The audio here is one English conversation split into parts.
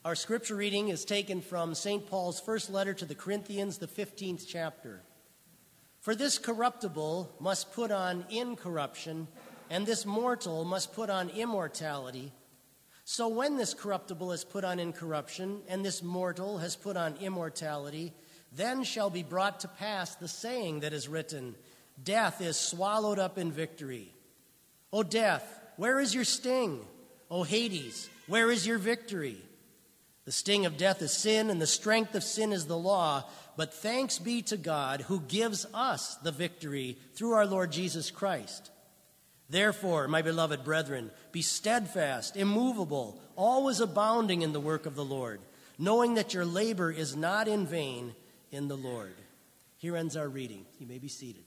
Our scripture reading is taken from St. Paul's first letter to the Corinthians, the 15th chapter. For this corruptible must put on incorruption, and this mortal must put on immortality. So when this corruptible is put on incorruption, and this mortal has put on immortality, then shall be brought to pass the saying that is written, Death is swallowed up in victory. O death, where is your sting? O Hades, where is your victory? The sting of death is sin, and the strength of sin is the law. But thanks be to God who gives us the victory through our Lord Jesus Christ. Therefore, my beloved brethren, be steadfast, immovable, always abounding in the work of the Lord, knowing that your labor is not in vain in the Lord. Here ends our reading. You may be seated.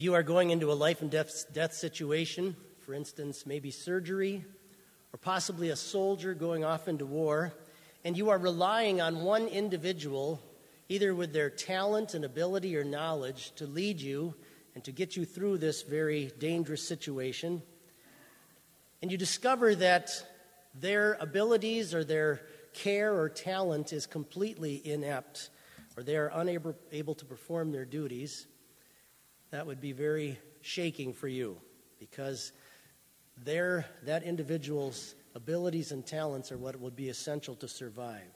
You are going into a life and death situation, for instance, maybe surgery, or possibly a soldier going off into war, and you are relying on one individual, either with their talent and ability or knowledge, to lead you and to get you through this very dangerous situation. And you discover that their abilities or their care or talent is completely inept, or they are unable to perform their duties. That would be very shaking for you, because that individual's abilities and talents are what would be essential to survive.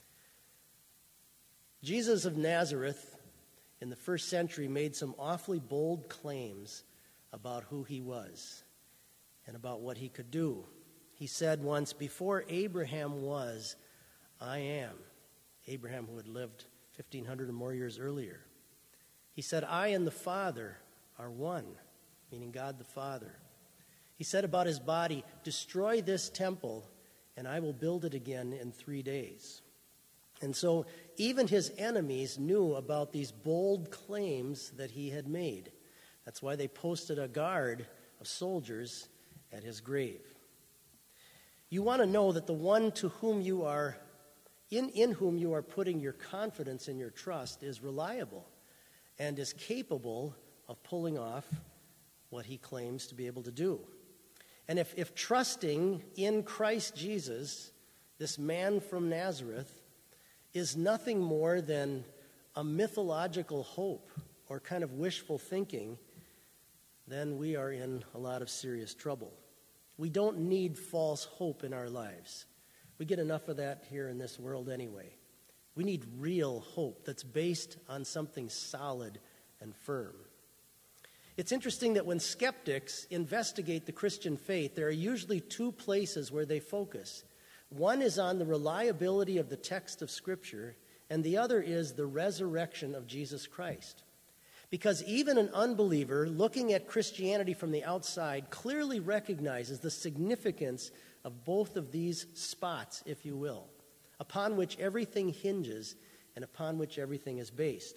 Jesus of Nazareth in the first century made some awfully bold claims about who he was and about what he could do. He said once, "Before Abraham was, I am." Abraham, who had lived 1,500 or more years earlier. He said, "I and the Father are one," meaning God the Father. He said about his body, "Destroy this temple, and I will build it again in 3 days." And so even his enemies knew about these bold claims that he had made. That's why they posted a guard of soldiers at his grave. You want to know that the one to whom you are, in whom you are putting your confidence and your trust, is reliable and is capable of pulling off what he claims to be able to do. And if trusting in Christ Jesus, this man from Nazareth, is nothing more than a mythological hope or kind of wishful thinking, then we are in a lot of serious trouble. We don't need false hope in our lives. We get enough of that here in this world anyway. We need real hope that's based on something solid and firm. It's interesting that when skeptics investigate the Christian faith, there are usually two places where they focus. One is on the reliability of the text of Scripture, and the other is the resurrection of Jesus Christ. Because even an unbeliever looking at Christianity from the outside clearly recognizes the significance of both of these spots, if you will, upon which everything hinges and upon which everything is based.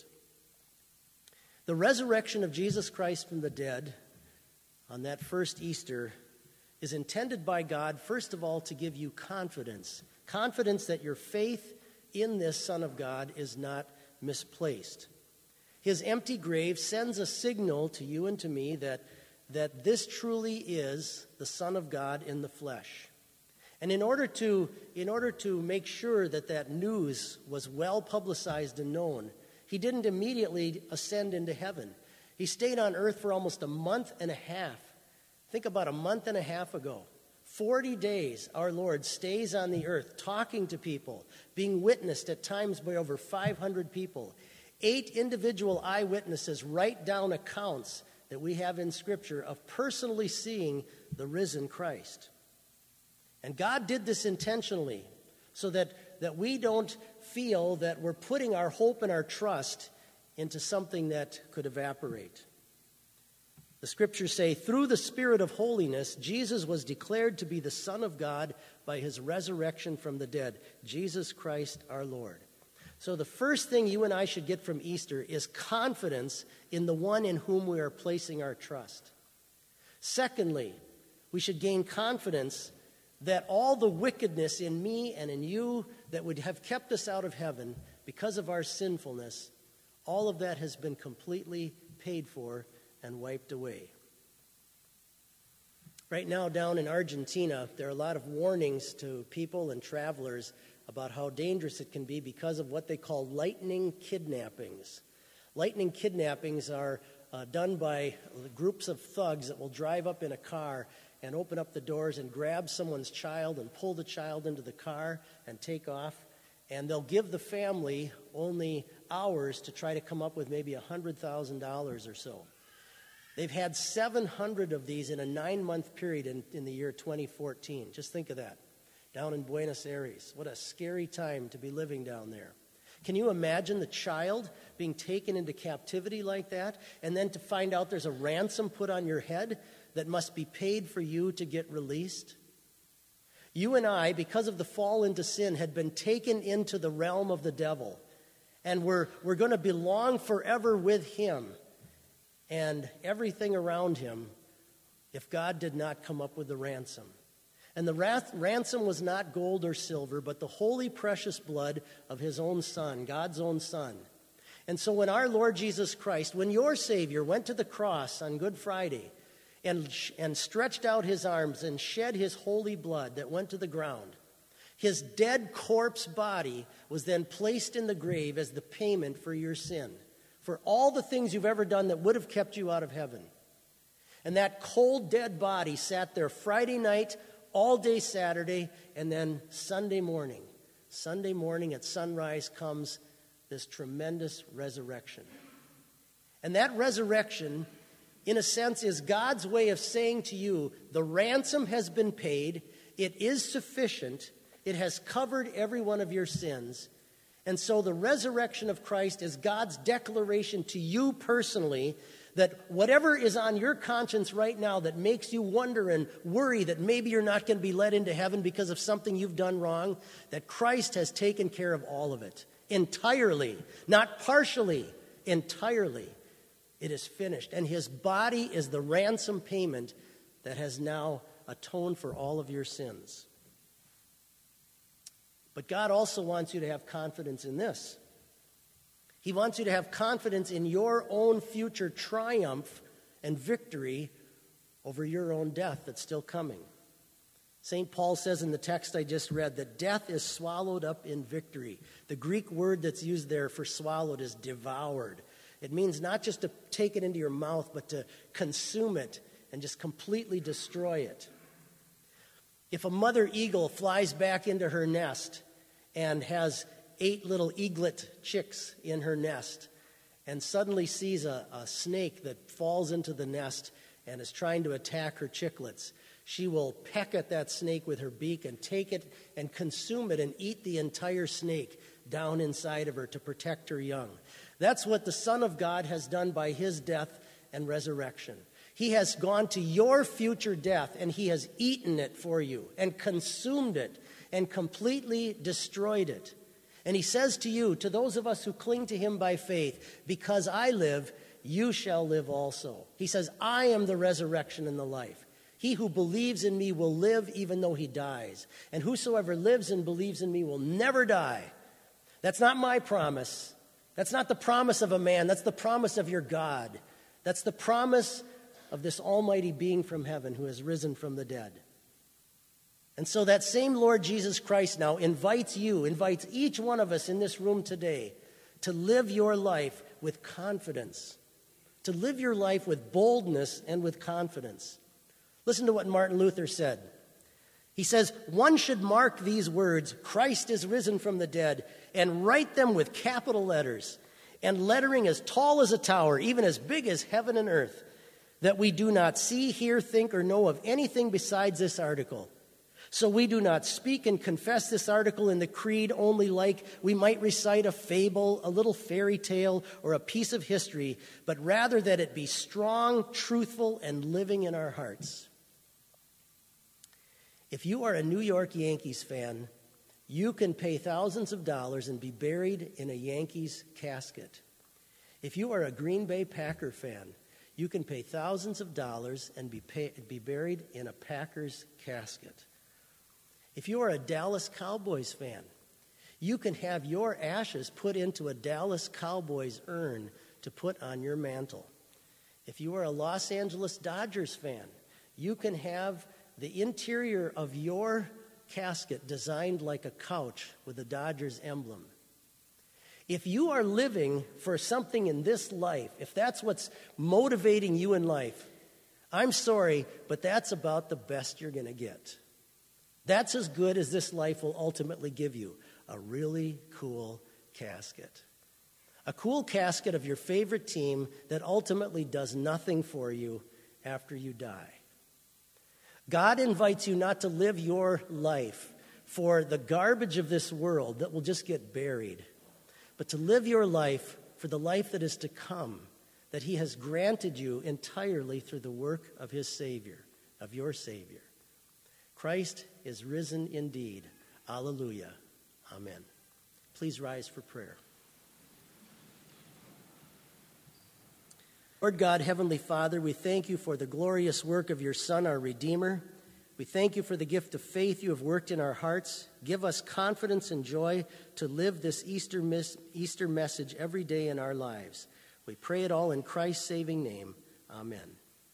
The resurrection of Jesus Christ from the dead on that first Easter is intended by God, first of all, to give you confidence that your faith in this Son of God is not misplaced. His empty grave sends a signal to you and to me that this truly is the Son of God in the flesh. And in order to make sure that news was well publicized and known, he didn't immediately ascend into heaven. He stayed on earth for almost a month and a half. Think about a month and a half ago. 40 days our Lord stays on the earth talking to people, being witnessed at times by over 500 people. 8 individual eyewitnesses write down accounts that we have in Scripture of personally seeing the risen Christ. And God did this intentionally so that we don't feel that we're putting our hope and our trust into something that could evaporate. The Scriptures say, through the Spirit of holiness, Jesus was declared to be the Son of God by his resurrection from the dead, Jesus Christ our Lord. So the first thing you and I should get from Easter is confidence in the one in whom we are placing our trust. Secondly, we should gain confidence that all the wickedness in me and in you that would have kept us out of heaven because of our sinfulness, all of that has been completely paid for and wiped away. Right now down in Argentina, there are a lot of warnings to people and travelers about how dangerous it can be because of what they call lightning kidnappings. Lightning kidnappings are done by groups of thugs that will drive up in a car and open up the doors and grab someone's child and pull the child into the car and take off. And they'll give the family only hours to try to come up with maybe $100,000 or so. They've had 700 of these in a 9-month period in the year 2014. Just think of that. Down in Buenos Aires. What a scary time to be living down there. Can you imagine the child being taken into captivity like that, and then to find out there's a ransom put on your head that must be paid for you to get released? You and I, because of the fall into sin, had been taken into the realm of the devil, and we're going to belong forever with him. and everything around him if God did not come up with the ransom. And the ransom was not gold or silver, but the holy, precious blood of his own Son, God's own Son. And so when our Lord Jesus Christ, when your Savior went to the cross on Good Friday and stretched out his arms and shed his holy blood that went to the ground, his dead corpse body was then placed in the grave as the payment for your sin, for all the things you've ever done that would have kept you out of heaven. And that cold, dead body sat there Friday night, all day Saturday, and then Sunday morning at sunrise comes this tremendous resurrection. And that resurrection, in a sense, is God's way of saying to you, the ransom has been paid, it is sufficient, it has covered every one of your sins. And so the resurrection of Christ is God's declaration to you personally that whatever is on your conscience right now that makes you wonder and worry that maybe you're not going to be let into heaven because of something you've done wrong, that Christ has taken care of all of it entirely, not partially, entirely. It is finished. And his body is the ransom payment that has now atoned for all of your sins. But God also wants you to have confidence in this. He wants you to have confidence in your own future triumph and victory over your own death that's still coming. St. Paul says in the text I just read that death is swallowed up in victory. The Greek word that's used there for swallowed is devoured. It means not just to take it into your mouth, but to consume it and just completely destroy it. If a mother eagle flies back into her nest and has 8 little eaglet chicks in her nest and suddenly sees a snake that falls into the nest and is trying to attack her chicklets, she will peck at that snake with her beak and take it and consume it and eat the entire snake down inside of her to protect her young. That's what the Son of God has done by his death and resurrection. He has gone to your future death and he has eaten it for you and consumed it and completely destroyed it. And he says to you, to those of us who cling to him by faith, because I live, you shall live also. He says, I am the resurrection and the life. He who believes in me will live even though he dies. And whosoever lives and believes in me will never die. That's not my promise. That's not the promise of a man. That's the promise of your God. That's the promise of this almighty being from heaven who has risen from the dead. And so that same Lord Jesus Christ now invites each one of us in this room today to live your life with confidence, to live your life with boldness and with confidence. Listen to what Martin Luther said. He says, one should mark these words, Christ is risen from the dead, and write them with capital letters and lettering as tall as a tower, even as big as heaven and earth, that we do not see, hear, think, or know of anything besides this article. So we do not speak and confess this article in the creed only like we might recite a fable, a little fairy tale, or a piece of history, but rather that it be strong, truthful, and living in our hearts. If you are a New York Yankees fan, you can pay thousands of dollars and be buried in a Yankees casket. If you are a Green Bay Packer fan, you can pay thousands of dollars and be buried in a Packers casket. If you are a Dallas Cowboys fan, you can have your ashes put into a Dallas Cowboys urn to put on your mantle. If you are a Los Angeles Dodgers fan, you can have the interior of your casket designed like a couch with a Dodgers emblem. If you are living for something in this life, if that's what's motivating you in life, I'm sorry, but that's about the best you're going to get. That's as good as this life will ultimately give you, a really cool casket. A cool casket of your favorite team that ultimately does nothing for you after you die. God invites you not to live your life for the garbage of this world that will just get buried, but to live your life for the life that is to come, that he has granted you entirely through the work of his Savior, of your Savior. Christ is risen indeed. Alleluia. Amen. Please rise for prayer. Lord God, Heavenly Father, we thank you for the glorious work of your Son, our Redeemer. We thank you for the gift of faith you have worked in our hearts. Give us confidence and joy to live this Easter message every day in our lives. We pray it all in Christ's saving name. Amen.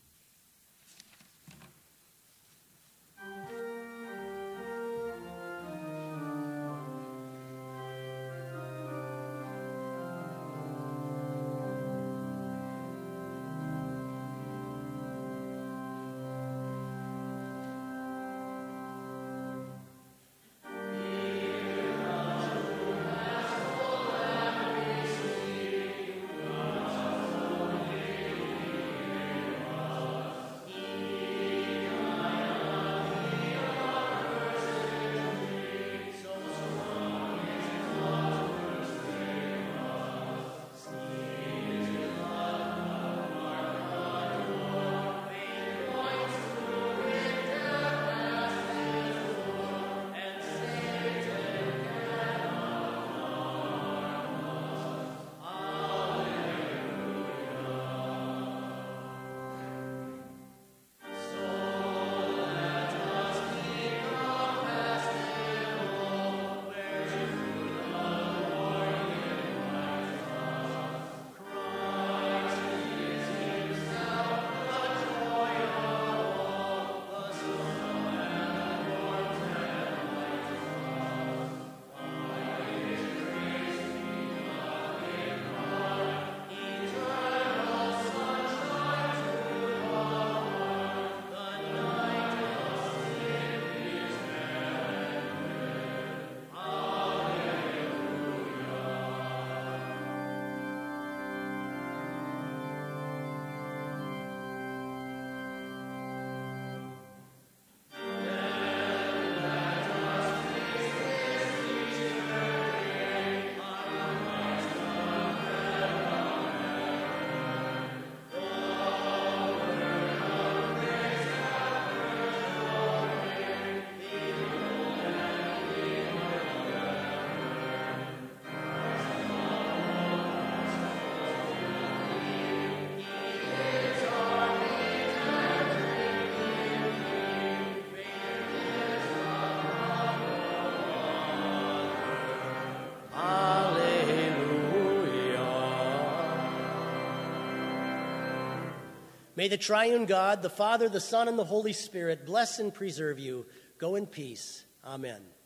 May the triune God, the Father, the Son, and the Holy Spirit bless and preserve you. Go in peace. Amen.